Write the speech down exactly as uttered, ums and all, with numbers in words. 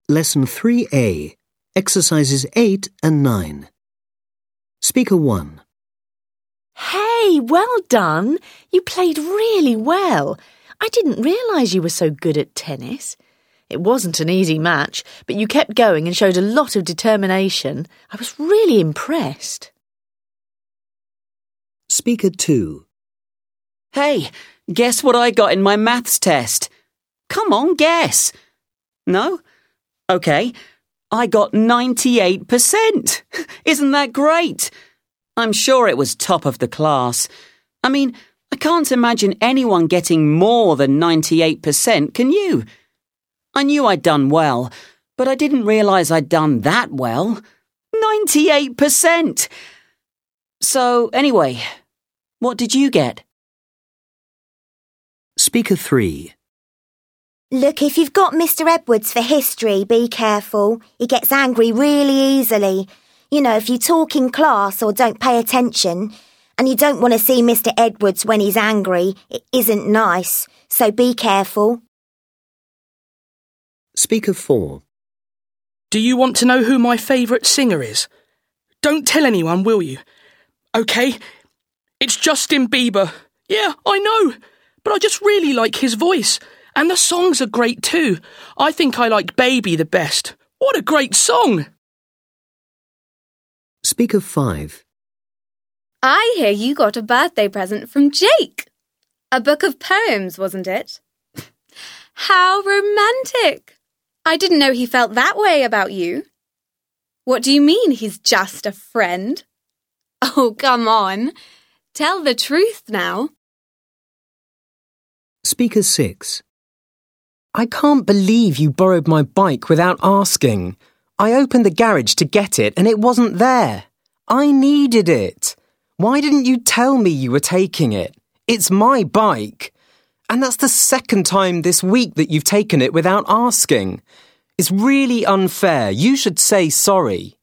Lesson three A, Exercises eight and nine. Speaker one. Hey, well done. You played really well. I didn't realise you were so good at tennis. It wasn't an easy match, but you kept going and showed a lot of determination. I was really impressed. Speaker two. Hey, guess what I got in my maths test? Come on, guess. No? OK. I got ninety-eight percent. Isn't that great? I'm sure it was top of the class. I mean, I can't imagine anyone getting more than ninety-eight percent, can you? I knew I'd done well, but I didn't realise I'd done that well. ninety-eight percent! So, anyway, what did you get? Speaker three. Look, if you've got Mister Edwards for history, be careful. He gets angry really easily. You know, if you talk in class or don't pay attention, and you don't want to see Mister Edwards when he's angry, it isn't nice, so be careful. Speaker four. Do you want to know who my favourite singer is? Don't tell anyone, will you? OK, it's Justin Bieber. Yeah, I know, but I just really like his voice. And the songs are great too. I think I like Baby the best. What a great song! Speaker five. I hear you got a birthday present from Jake. A book of poems, wasn't it? How romantic! I didn't know he felt that way about you. What do you mean he's just a friend? Oh, come on. Tell the truth now. Speaker six. I can't believe you borrowed my bike without asking. I opened the garage to get it and it wasn't there. I needed it. Why didn't you tell me you were taking it? It's my bike. And that's the second time this week that you've taken it without asking. It's really unfair. You should say sorry.